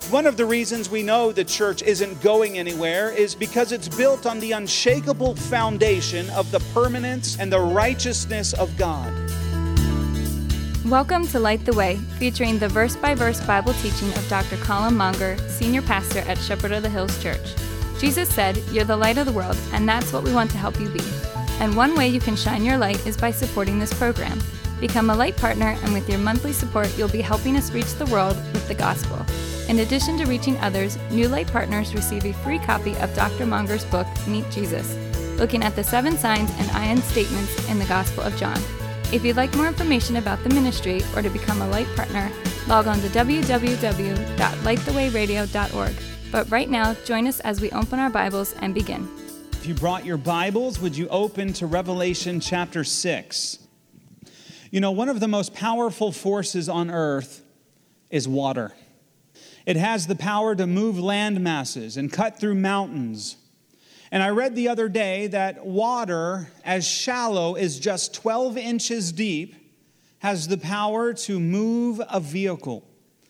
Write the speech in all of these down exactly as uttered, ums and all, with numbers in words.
One of the reasons we know the church isn't going anywhere is because it's built on the unshakable foundation of the permanence and the righteousness of God. Welcome to Light the Way, featuring the verse-by-verse Bible teaching of Doctor Colin Monger, Senior Pastor at Shepherd of the Hills Church. Jesus said, "You're the light of the world," and that's what we want to help you be. And one way you can shine your light is by supporting this program. Become a light partner, and with your monthly support, you'll be helping us reach the world with the gospel. In addition to reaching others, new light partners receive a free copy of Doctor Monger's book, Meet Jesus, looking at the seven signs and I N statements in the Gospel of John. If you'd like more information about the ministry or to become a light partner, log on to w w w dot light the way radio dot org. But right now, join us as we open our Bibles and begin. If you brought your Bibles, would you open to Revelation chapter six? You know, one of the most powerful forces on earth is water. It has the power to move land masses and cut through mountains. And I read the other day that water, as shallow as just twelve inches deep, has the power to move a vehicle.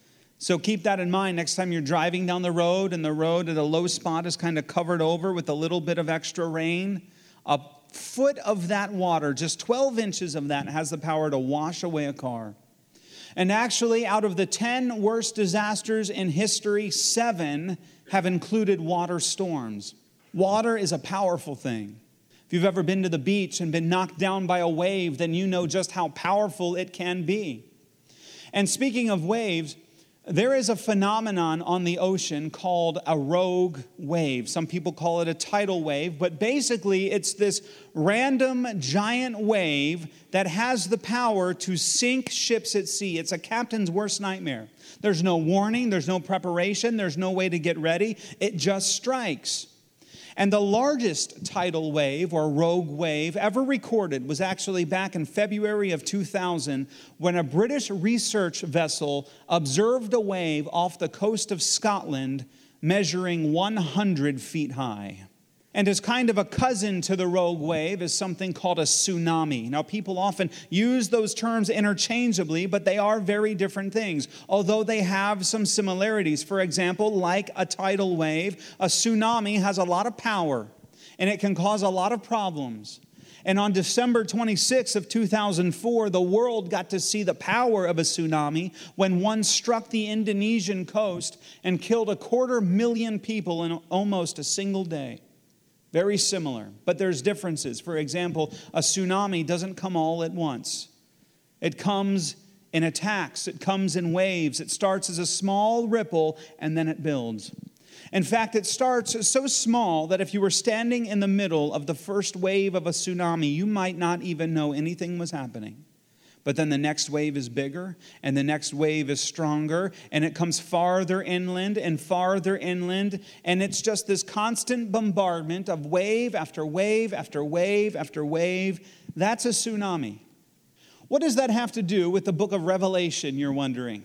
So keep that in mind next time you're driving down the road and the road at a low spot is kind of covered over with a little bit of extra rain. A foot of that water, just twelve inches of that, has the power to wash away a car. And actually, out of the ten worst disasters in history, seven have included water storms. Water is a powerful thing. If you've ever been to the beach and been knocked down by a wave, then you know just how powerful it can be. And speaking of waves, there is a phenomenon on the ocean called a rogue wave. Some people call it a tidal wave, but basically it's this random giant wave that has the power to sink ships at sea. It's a captain's worst nightmare. There's no warning, there's no preparation, there's no way to get ready. It just strikes. And the largest tidal wave or rogue wave ever recorded was actually back in February of two thousand when a British research vessel observed a wave off the coast of Scotland measuring one hundred feet high. And as kind of a cousin to the rogue wave is something called a tsunami. Now, people often use those terms interchangeably, but they are very different things, although they have some similarities. For example, like a tidal wave, a tsunami has a lot of power, and it can cause a lot of problems. And on December twenty-sixth of two thousand four, the world got to see the power of a tsunami when one struck the Indonesian coast and killed a quarter million people in almost a single day. Very similar, but there's differences. For example, a tsunami doesn't come all at once. It comes in attacks. It comes in waves. It starts as a small ripple, and then it builds. In fact, it starts so small that if you were standing in the middle of the first wave of a tsunami, you might not even know anything was happening. But then the next wave is bigger, and the next wave is stronger, and it comes farther inland and farther inland, and it's just this constant bombardment of wave after wave after wave after wave. That's a tsunami. What does that have to do with the book of Revelation, you're wondering?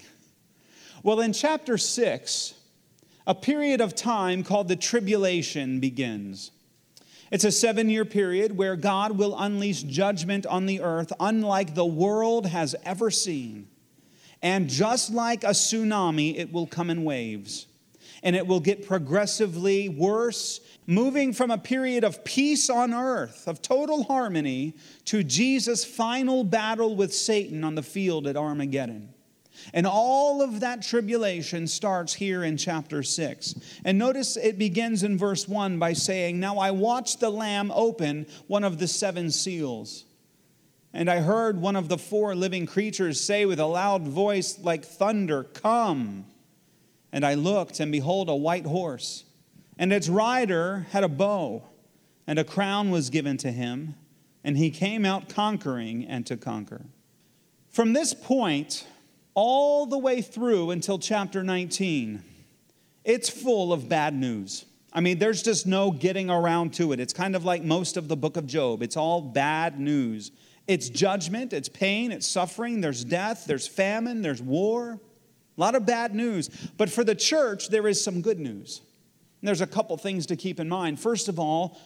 Well, in chapter six, a period of time called the tribulation begins. It's a seven-year period where God will unleash judgment on the earth unlike the world has ever seen. And just like a tsunami, it will come in waves. And it will get progressively worse, moving from a period of peace on earth, of total harmony, to Jesus' final battle with Satan on the field at Armageddon. And all of that tribulation starts here in chapter six. And notice it begins in verse one by saying, "Now I watched the Lamb open one of the seven seals. And I heard one of the four living creatures say with a loud voice like thunder, 'Come!' And I looked, and behold, a white horse. And its rider had a bow, and a crown was given to him. And he came out conquering and to conquer." From this point all the way through until chapter nineteen, it's full of bad news. I mean, there's just no getting around to it. It's kind of like most of the book of Job. It's all bad news. It's judgment, it's pain, it's suffering, there's death, there's famine, there's war. A lot of bad news. But for the church, there is some good news. And there's a couple things to keep in mind. First of all,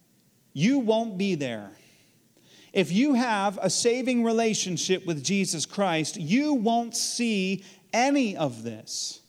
you won't be there. If you have a saving relationship with Jesus Christ, you won't see any of this.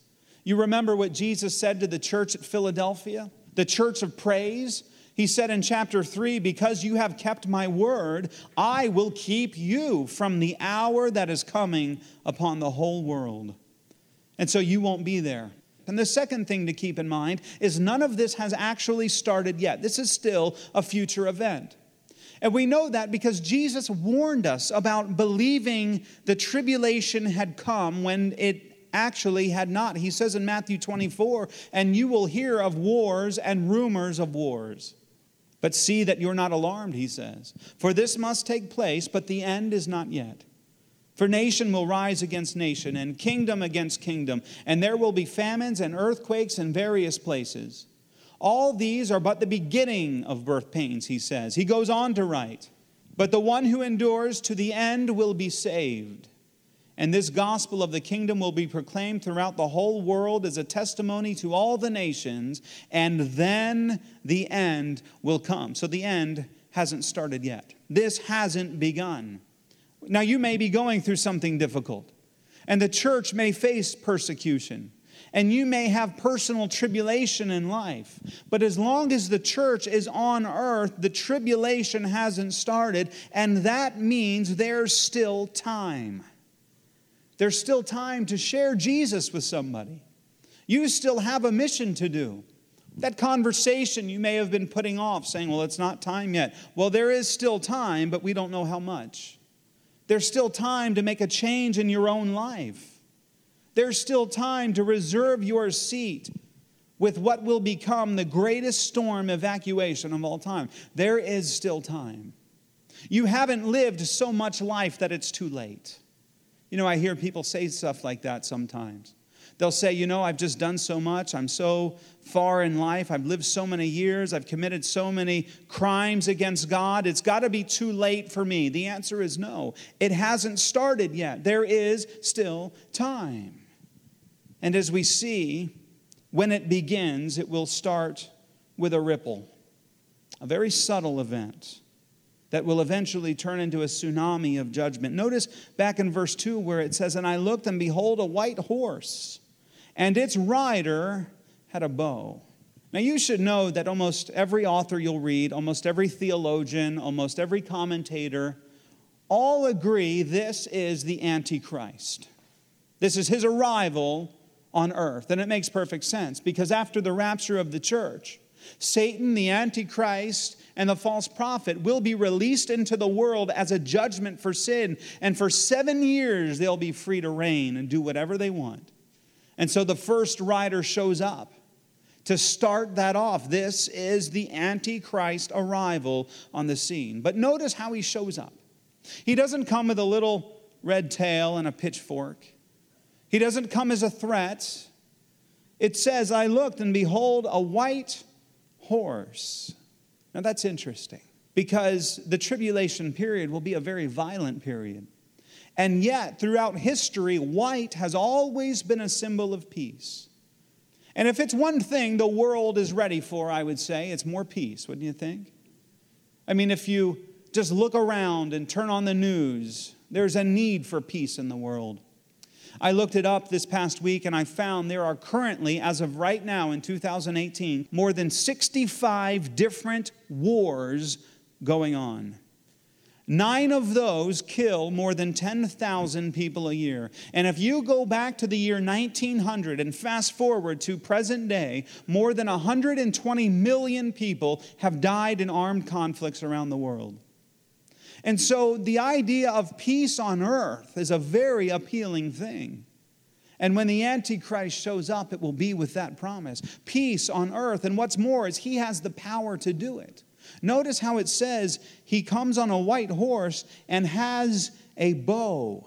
You remember what Jesus said to the church at Philadelphia, the church of praise? He said in chapter three, because you have kept my word, I will keep you from the hour that is coming upon the whole world. And so you won't be there. And the second thing to keep in mind is none of this has actually started yet. This is still a future event. And we know that because Jesus warned us about believing the tribulation had come when it actually had not. He says in Matthew twenty-four, and you will hear of wars and rumors of wars. But see that you're not alarmed, he says. For this must take place, but the end is not yet. For nation will rise against nation, and kingdom against kingdom, and there will be famines and earthquakes in various places. All these are but the beginning of birth pains, he says. He goes on to write, but the one who endures to the end will be saved. And this gospel of the kingdom will be proclaimed throughout the whole world as a testimony to all the nations, and then the end will come. So the end hasn't started yet. This hasn't begun. Now you may be going through something difficult, and the church may face persecution, and you may have personal tribulation in life. But as long as the church is on earth, the tribulation hasn't started, and that means there's still time. There's still time to share Jesus with somebody. You still have a mission to do. That conversation you may have been putting off, saying, well, it's not time yet. Well, there is still time, but we don't know how much. There's still time to make a change in your own life. There's still time to reserve your seat with what will become the greatest storm evacuation of all time. There is still time. You haven't lived so much life that it's too late. You know, I hear people say stuff like that sometimes. They'll say, you know, I've just done so much. I'm so far in life. I've lived so many years. I've committed so many crimes against God. It's got to be too late for me. The answer is no. It hasn't started yet. There is still time. And as we see, when it begins, it will start with a ripple, a very subtle event that will eventually turn into a tsunami of judgment. Notice back in verse two where it says, and I looked, and behold, a white horse, and its rider had a bow. Now you should know that almost every author you'll read, almost every theologian, almost every commentator, all agree this is the Antichrist. This is his arrival on earth. And it makes perfect sense, because after the rapture of the church, Satan, the Antichrist, and the false prophet will be released into the world as a judgment for sin. And for seven years, they'll be free to reign and do whatever they want. And so the first rider shows up to start that off. This is the Antichrist arrival on the scene. But notice how he shows up. He doesn't come with a little red tail and a pitchfork. He doesn't come as a threat. It says, I looked, and behold, a white horse. Now that's interesting, because the tribulation period will be a very violent period. And yet, throughout history, white has always been a symbol of peace. And if it's one thing the world is ready for, I would say, it's more peace, wouldn't you think? I mean, if you just look around and turn on the news, there's a need for peace in the world. I looked it up this past week, and I found there are currently, as of right now in two thousand eighteen, more than sixty-five different wars going on. Nine of those kill more than ten thousand people a year. And if you go back to the year nineteen hundred and fast forward to present day, more than one hundred twenty million people have died in armed conflicts around the world. And so the idea of peace on earth is a very appealing thing. And when the Antichrist shows up, it will be with that promise. Peace on earth. And what's more is he has the power to do it. Notice how it says he comes on a white horse and has a bow,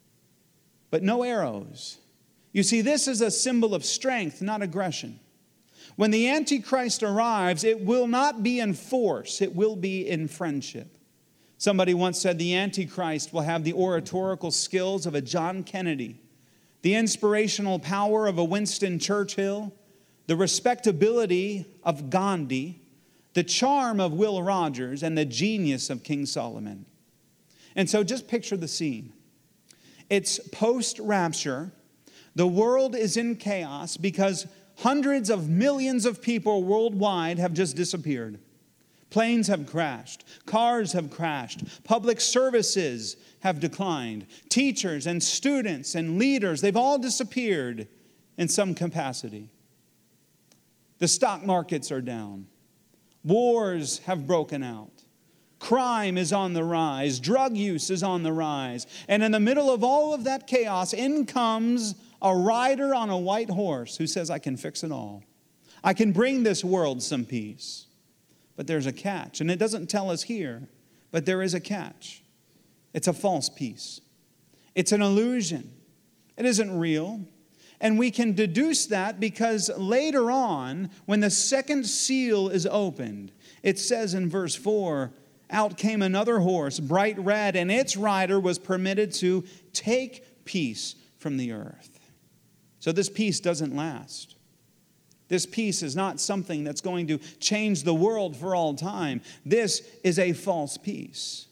but no arrows. You see, this is a symbol of strength, not aggression. When the Antichrist arrives, it will not be in force. It will be in friendship. Somebody once said the Antichrist will have the oratorical skills of a John Kennedy, the inspirational power of a Winston Churchill, the respectability of Gandhi, the charm of Will Rogers, and the genius of King Solomon. And so just picture the scene. It's post-rapture. The world is in chaos because hundreds of millions of people worldwide have just disappeared. Planes have crashed. Cars have crashed. Public services have declined. Teachers and students and leaders, they've all disappeared in some capacity. The stock markets are down. Wars have broken out. Crime is on the rise. Drug use is on the rise. And in the middle of all of that chaos, in comes a rider on a white horse who says, I can fix it all. I can bring this world some peace. But there's a catch. And it doesn't tell us here, but there is a catch. It's a false peace. It's an illusion. It isn't real. And we can deduce that because later on, when the second seal is opened, it says in verse four, out came another horse, bright red, and its rider was permitted to take peace from the earth. So this peace doesn't last. This peace is not something that's going to change the world for all time. This is a false peace.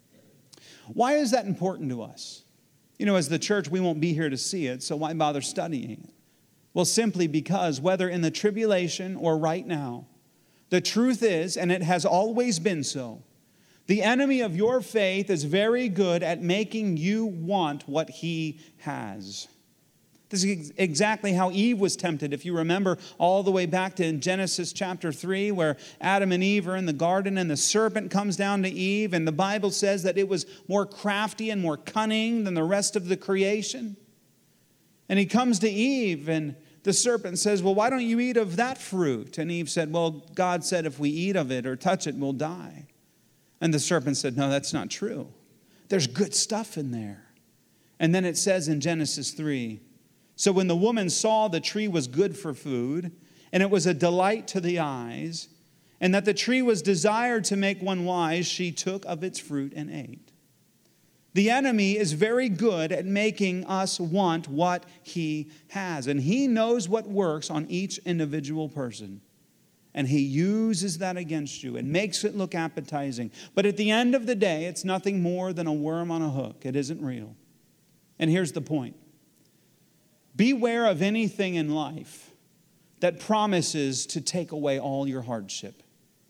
Why is that important to us? You know, as the church, we won't be here to see it, so why bother studying it? Well, simply because whether in the tribulation or right now, the truth is, and it has always been so, the enemy of your faith is very good at making you want what he has. This is exactly how Eve was tempted. If you remember all the way back to Genesis chapter three, where Adam and Eve are in the garden and the serpent comes down to Eve, and the Bible says that it was more crafty and more cunning than the rest of the creation. And he comes to Eve, and the serpent says, well, why don't you eat of that fruit? And Eve said, well, God said if we eat of it or touch it, we'll die. And the serpent said, no, that's not true. There's good stuff in there. And then it says in Genesis three, so when the woman saw the tree was good for food, and it was a delight to the eyes, and that the tree was desired to make one wise, she took of its fruit and ate. The enemy is very good at making us want what he has, and he knows what works on each individual person. And he uses that against you and makes it look appetizing. But at the end of the day, it's nothing more than a worm on a hook. It isn't real. And here's the point. Beware of anything in life that promises to take away all your hardship.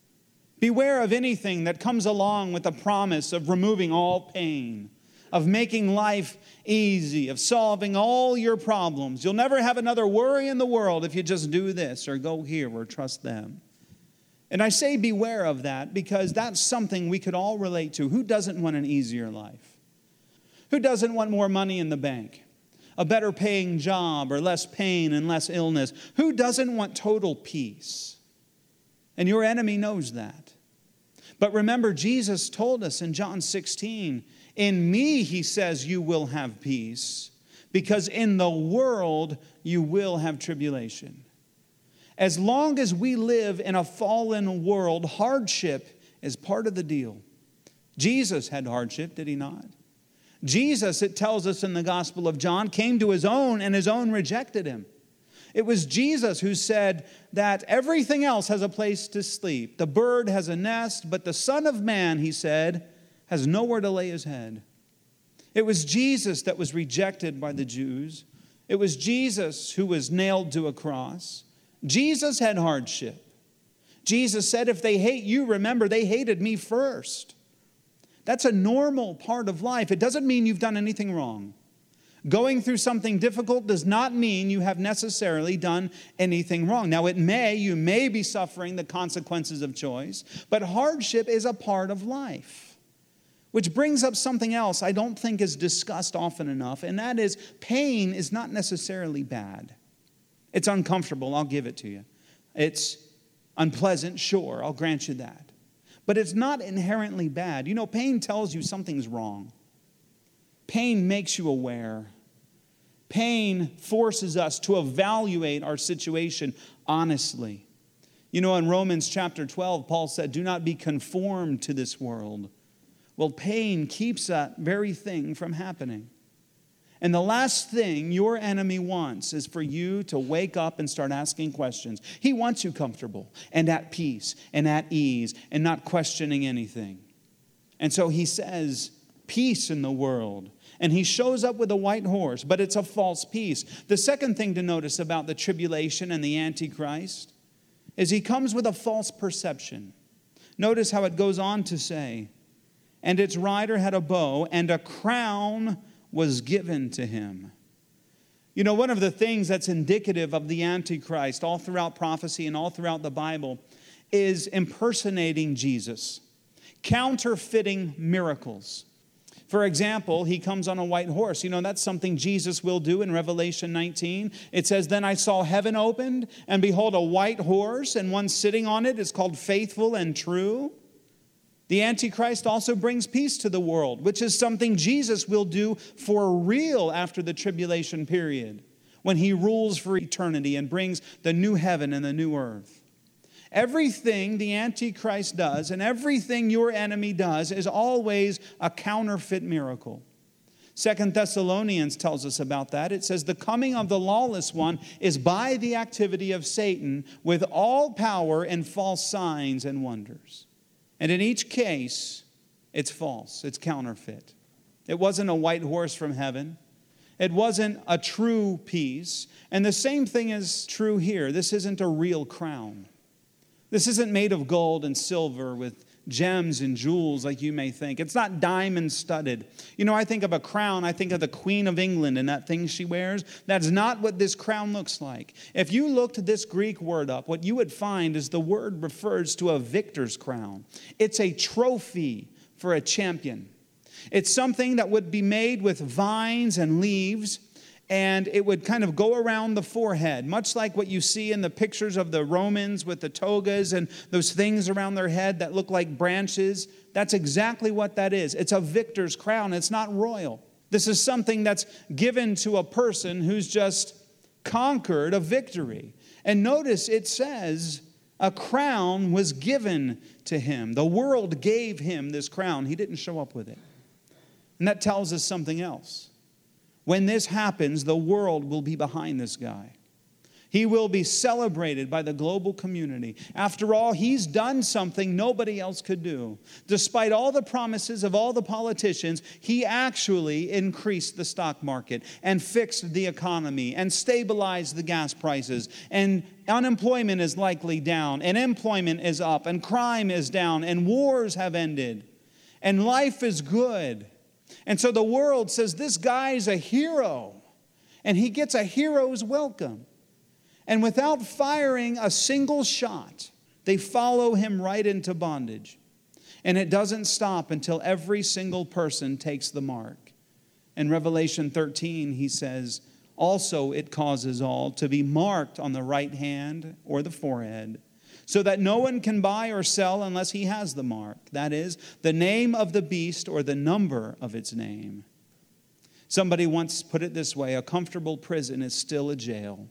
Beware of anything that comes along with the promise of removing all pain, of making life easy, of solving all your problems. You'll never have another worry in the world if you just do this or go here or trust them. And I say beware of that because that's something we could all relate to. Who doesn't want an easier life? Who doesn't want more money in the bank? A better paying job or less pain and less illness? Who doesn't want total peace? And your enemy knows that. But remember, Jesus told us in John sixteen, in me, he says, you will have peace, because in the world you will have tribulation. As long as we live in a fallen world, hardship is part of the deal. Jesus had hardship, did he not? Jesus, it tells us in the Gospel of John, came to his own and his own rejected him. It was Jesus who said that everything else has a place to sleep. The bird has a nest, but the Son of Man, he said, has nowhere to lay his head. It was Jesus that was rejected by the Jews. It was Jesus who was nailed to a cross. Jesus had hardship. Jesus said, if they hate you, remember, they hated me first. That's a normal part of life. It doesn't mean you've done anything wrong. Going through something difficult does not mean you have necessarily done anything wrong. Now, it may, you may be suffering the consequences of choice, but hardship is a part of life. Which brings up something else I don't think is discussed often enough, and that is pain is not necessarily bad. It's uncomfortable, I'll give it to you. It's unpleasant, sure, I'll grant you that. But it's not inherently bad. You know, pain tells you something's wrong. Pain makes you aware. Pain forces us to evaluate our situation honestly. You know, in Romans chapter twelve, Paul said, do not be conformed to this world. Well, pain keeps that very thing from happening. And the last thing your enemy wants is for you to wake up and start asking questions. He wants you comfortable and at peace and at ease and not questioning anything. And so he says, peace in the world. And he shows up with a white horse, but it's a false peace. The second thing to notice about the tribulation and the Antichrist is he comes with a false perception. Notice how it goes on to say, and its rider had a bow, and a crown was given to him. You know, one of the things that's indicative of the Antichrist all throughout prophecy and all throughout the Bible is impersonating Jesus, counterfeiting miracles. For example, he comes on a white horse. You know, that's something Jesus will do in Revelation nineteen. It says, then I saw heaven opened, and behold, a white horse, and one sitting on it is called Faithful and True. The Antichrist also brings peace to the world, which is something Jesus will do for real after the tribulation period, when he rules for eternity and brings the new heaven and the new earth. Everything the Antichrist does and everything your enemy does is always a counterfeit miracle. Second Thessalonians tells us about that. It says, the coming of the lawless one is by the activity of Satan with all power and false signs and wonders. And in each case, it's false. It's counterfeit. It wasn't a white horse from heaven. It wasn't a true peace. And the same thing is true here. This isn't a real crown. This isn't made of gold and silver with gems and jewels like you may think. It's not diamond studded. You know, I think of a crown, I think of the Queen of England and that thing she wears. That's not what this crown looks like. If you looked this Greek word up, what you would find is the word refers to a victor's crown. It's a trophy for a champion. It's something that would be made with vines and leaves, and it would kind of go around the forehead, much like what you see in the pictures of the Romans with the togas and those things around their head that look like branches. That's exactly what that is. It's a victor's crown. It's not royal. This is something that's given to a person who's just conquered a victory. And notice it says a crown was given to him. The world gave him this crown. He didn't show up with it. And that tells us something else. When this happens, the world will be behind this guy. He will be celebrated by the global community. After all, he's done something nobody else could do. Despite all the promises of all the politicians, he actually increased the stock market and fixed the economy and stabilized the gas prices. And unemployment is likely down, and employment is up, and crime is down, and wars have ended, and life is good. And so the world says, this guy's a hero, and he gets a hero's welcome. And without firing a single shot, they follow him right into bondage. And it doesn't stop until every single person takes the mark. In Revelation thirteen, he says, also it causes all to be marked on the right hand or the forehead, so that no one can buy or sell unless he has the mark. That is, the name of the beast or the number of its name. Somebody once put it this way, a comfortable prison is still a jail.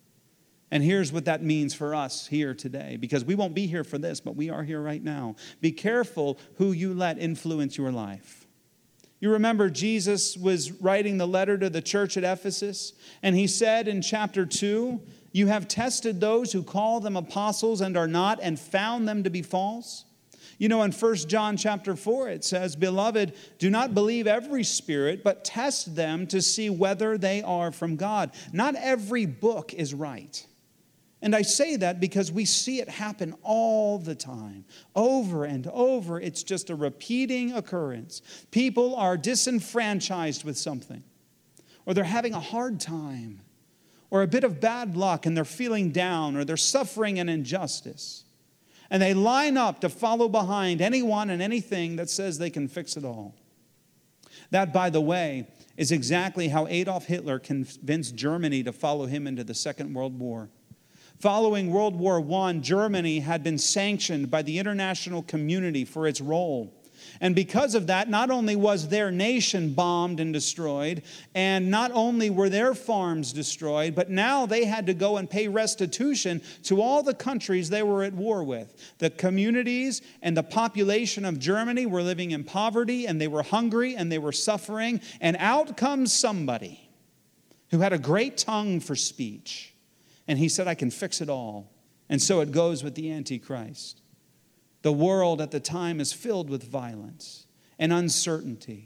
And here's what that means for us here today, because we won't be here for this, but we are here right now. Be careful who you let influence your life. You remember Jesus was writing the letter to the church at Ephesus, and he said in chapter two, you have tested those who call them apostles and are not, and found them to be false. You know, in First John chapter four, it says, beloved, do not believe every spirit, but test them to see whether they are from God. Not every book is right. And I say that because we see it happen all the time, over and over. It's just a repeating occurrence. People are disenfranchised with something, or they're having a hard time, or a bit of bad luck, and they're feeling down, or they're suffering an injustice. And they line up to follow behind anyone and anything that says they can fix it all. That, by the way, is exactly how Adolf Hitler convinced Germany to follow him into the Second World War. Following World War One, Germany had been sanctioned by the international community for its role. And because of that, not only was their nation bombed and destroyed, and not only were their farms destroyed, but now they had to go and pay restitution to all the countries they were at war with. The communities and the population of Germany were living in poverty, and they were hungry, and they were suffering. And out comes somebody who had a great tongue for speech. And he said, I can fix it all. And so it goes with the Antichrist. The world at the time is filled with violence and uncertainty.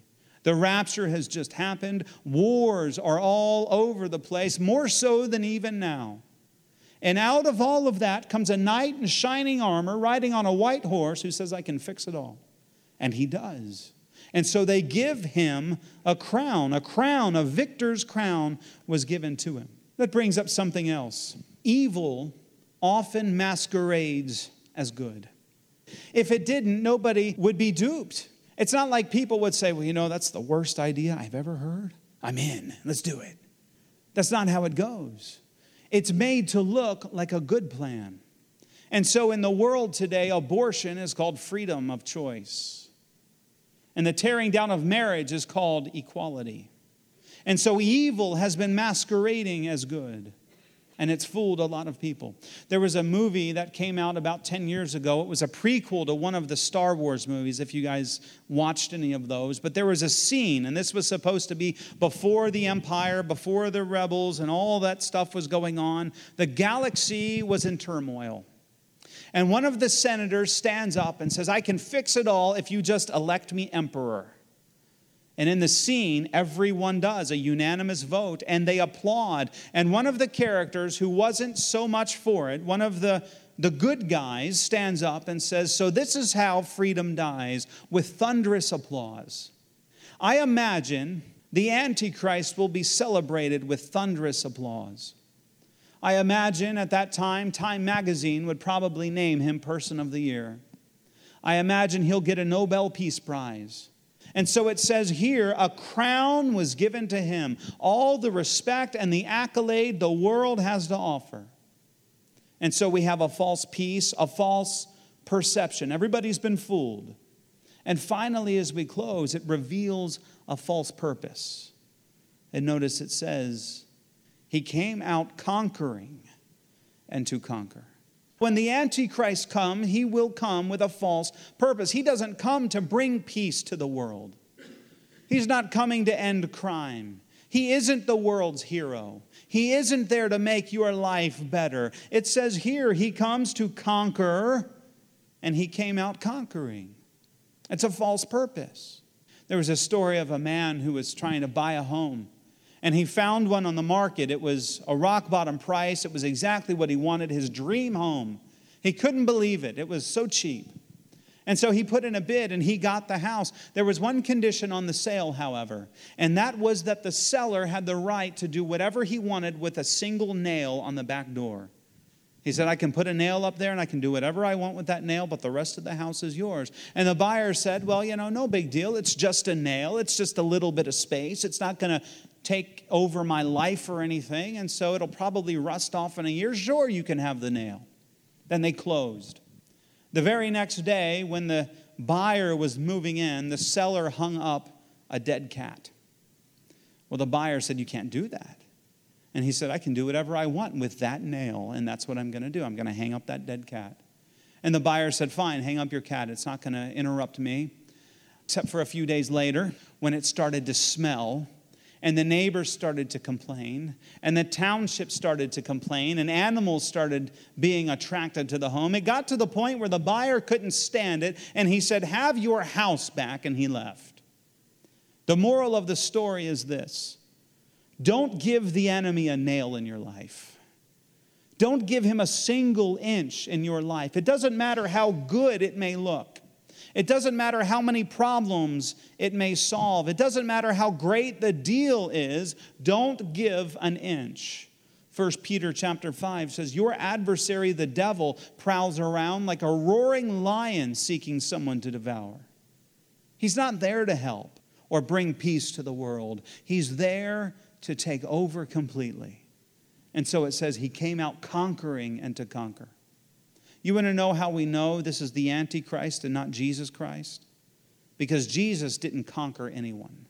The rapture has just happened. Wars are all over the place, more so than even now. And out of all of that comes a knight in shining armor riding on a white horse who says, I can fix it all. And he does. And so they give him a crown. A crown, a victor's crown was given to him. That brings up something else. Evil often masquerades as good. If it didn't, nobody would be duped. It's not like people would say, well, you know, that's the worst idea I've ever heard. I'm in. Let's do it. That's not how it goes. It's made to look like a good plan. And so in the world today, abortion is called freedom of choice. And the tearing down of marriage is called equality. And so evil has been masquerading as good. And it's fooled a lot of people. There was a movie that came out about ten years ago. It was a prequel to one of the Star Wars movies, if you guys watched any of those. But there was a scene, and this was supposed to be before the Empire, before the rebels, and all that stuff was going on. The galaxy was in turmoil. And one of the senators stands up and says, I can fix it all if you just elect me emperor. And in the scene, everyone does, a unanimous vote, and they applaud. And one of the characters who wasn't so much for it, one of the, the good guys, stands up and says, so this is how freedom dies, with thunderous applause. I imagine the Antichrist will be celebrated with thunderous applause. I imagine at that time, Time magazine would probably name him Person of the Year. I imagine he'll get a Nobel Peace Prize. And so it says here, a crown was given to him, all the respect and the accolade the world has to offer. And so we have a false peace, a false perception. Everybody's been fooled. And finally, as we close, it reveals a false purpose. And notice it says, he came out conquering and to conquer. When the Antichrist comes, he will come with a false purpose. He doesn't come to bring peace to the world. He's not coming to end crime. He isn't the world's hero. He isn't there to make your life better. It says here he comes to conquer, and he came out conquering. It's a false purpose. There was a story of a man who was trying to buy a home. And he found one on the market. It was a rock bottom price. It was exactly what he wanted, his dream home. He couldn't believe it. It was so cheap. And so he put in a bid and he got the house. There was one condition on the sale, however, and that was that the seller had the right to do whatever he wanted with a single nail on the back door. He said, I can put a nail up there and I can do whatever I want with that nail, but the rest of the house is yours. And the buyer said, well, you know, no big deal. It's just a nail. It's just a little bit of space. It's not going to take over my life or anything, and so it'll probably rust off in a year. Sure, you can have the nail. Then they closed. The very next day, when the buyer was moving in, the seller hung up a dead cat. Well, the buyer said, you can't do that. And he said, I can do whatever I want with that nail, and that's what I'm going to do. I'm going to hang up that dead cat. And the buyer said, fine, hang up your cat. It's not going to interrupt me. Except for a few days later, when it started to smell, and the neighbors started to complain, and the township started to complain, and animals started being attracted to the home. It got to the point where the buyer couldn't stand it, and he said, have your house back, and he left. The moral of the story is this. Don't give the enemy a nail in your life. Don't give him a single inch in your life. It doesn't matter how good it may look. It doesn't matter how many problems it may solve. It doesn't matter how great the deal is. Don't give an inch. First Peter chapter five says, your adversary, the devil, prowls around like a roaring lion seeking someone to devour. He's not there to help or bring peace to the world. He's there to take over completely. And so it says he came out conquering and to conquer. You want to know how we know this is the Antichrist and not Jesus Christ? Because Jesus didn't conquer anyone.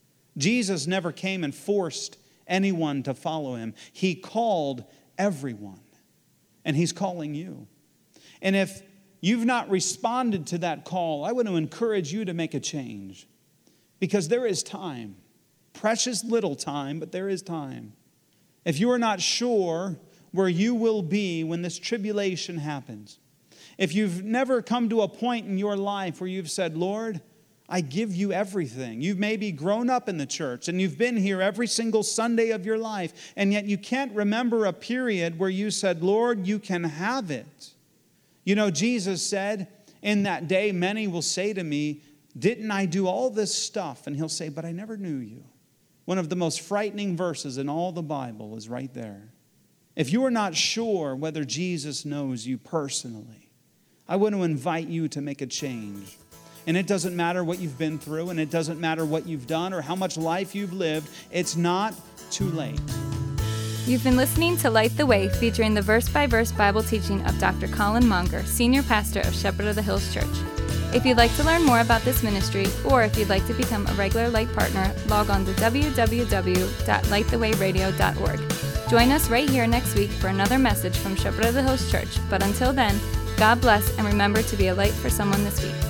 Jesus never came and forced anyone to follow him. He called everyone. And he's calling you. And if you've not responded to that call, I want to encourage you to make a change. Because there is time. Precious little time, but there is time. If you are not sure where you will be when this tribulation happens, if you've never come to a point in your life where you've said, Lord, I give you everything. You've maybe grown up in the church and you've been here every single Sunday of your life, and yet you can't remember a period where you said, Lord, you can have it. You know, Jesus said, in that day, many will say to me, didn't I do all this stuff? And he'll say, but I never knew you. One of the most frightening verses in all the Bible is right there. If you are not sure whether Jesus knows you personally, I want to invite you to make a change. And it doesn't matter what you've been through, and it doesn't matter what you've done or how much life you've lived. It's not too late. You've been listening to Light the Way, featuring the verse-by-verse Bible teaching of Doctor Colin Monger, Senior Pastor of Shepherd of the Hills Church. If you'd like to learn more about this ministry, or if you'd like to become a regular Light partner, log on to w w w dot light the way radio dot org. Join us right here next week for another message from Shepherd of the Hills Church. But until then, God bless, and remember to be a light for someone this week.